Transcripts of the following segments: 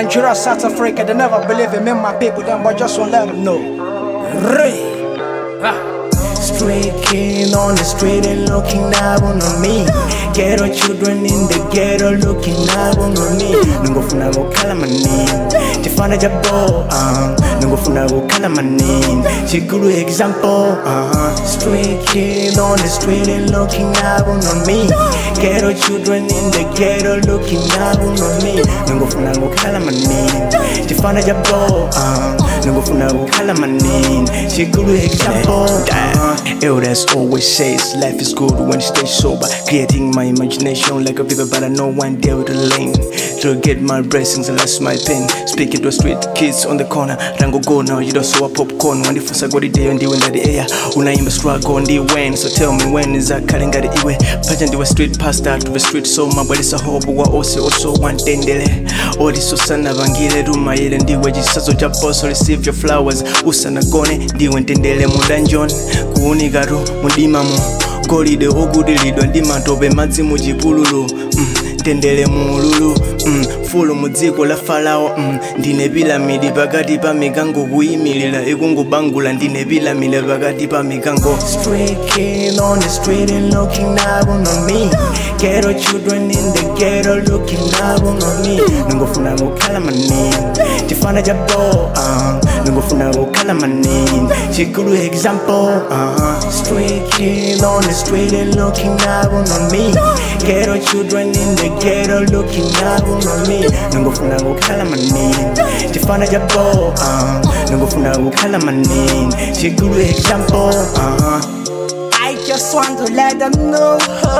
Nigeria, South Africa, they never believe in me, my people, them, but just won't let them know. Ray. Straight king on the street and looking down on me. Ghetto children in the ghetto looking down on me. Nungofuna go kala manin. Tifana jabo, nungofuna go kala manin. Chikuru example, Straight king on the street and looking down on me. Ghetto children in the ghetto looking down on me. Nungofuna go kala manin. Tifana jabo, nungofuna go kala manin. Chikuru example, Elders always says life is good when you stay sober. Creating my imagination like a river, but I know one day with the lane to get my blessings and that's my pen. Speaking to street kids on the corner, Rango go now, you don't saw a popcorn. When the first I got it there and they went at the air. Unaimba struggle on the when, so tell me when is that calling at the iwe. Pageant the street past that to the street, so my body is a hobo, also one tendele. All this Susana Vangile, Ruma, and the wages, so Japos, receive your flowers. Usana Gone, the went tendele, Mundanjon. Unigaro, Mundimamo, Goli de Ogudilido, Dimatobe, Mazimu Jipululu, Tendele Mululu, Full Muziko la Falao, Dinebila Midi Bagadi Pamigango, Wimila, Egungo Bangula, Dinebila Mila Bagadi Pamigango. Straight king on the street and looking down on me. Ghetto children in the ghetto looking down on me. Nungofuna go Kalamanin, Tifana Jabo, Nungofuna go Kalamanin. Chikuru example, Straight king on the street and looking down on me. Ghetto children in the ghetto looking down on me. Nungofuna go Kalamanin, Tifana Jabo, Nungofuna go Kalamanin. Chikuru example, I just want to let them know.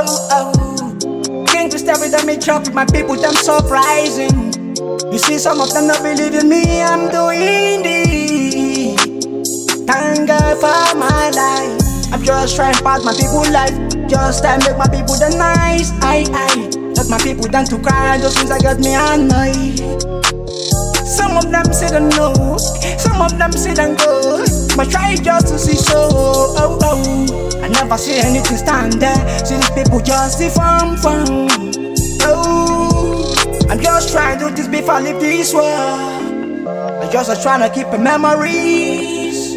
King Krista with them, chop with my people, them surprising. You see, some of them don't believe in me, I'm doing this. Thank God for my life. I'm just trying to pass my people life. Just to make my people the nice. I let my people down to cry just since I got me annoyed. Some of them say they no, some of them say they go, but try just to see so. I never see anything stand there. See these people just see fun. I'm just trying to do this before I leave this world. I'm just trying to keep the memories.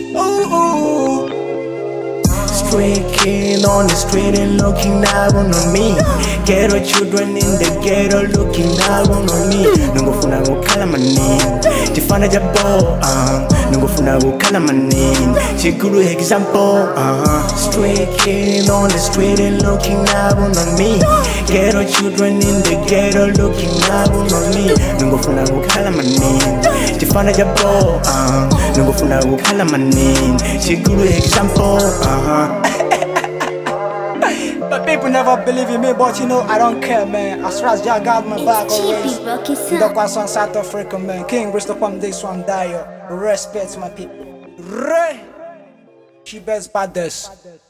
Straight king on the street and looking down on me. Ghetto children in the ghetto looking down on me. Nungofuna go Kalamanin, Tifana Jabo, Nungofuna go Kalamanin. Chikuru example, Straight king on the street and looking down on me. Ghetto children in the ghetto looking down on me. Nungofuna go Kalamanin, Tifana Jabo, Nungofuna go Kalamanin. Chikuru example, But people never believe in me, but you know I don't care, man. As far as y'all got my back always. That's on South Africa, man. King Bristol from this one, die. Respect my people. Ray. She best baddest.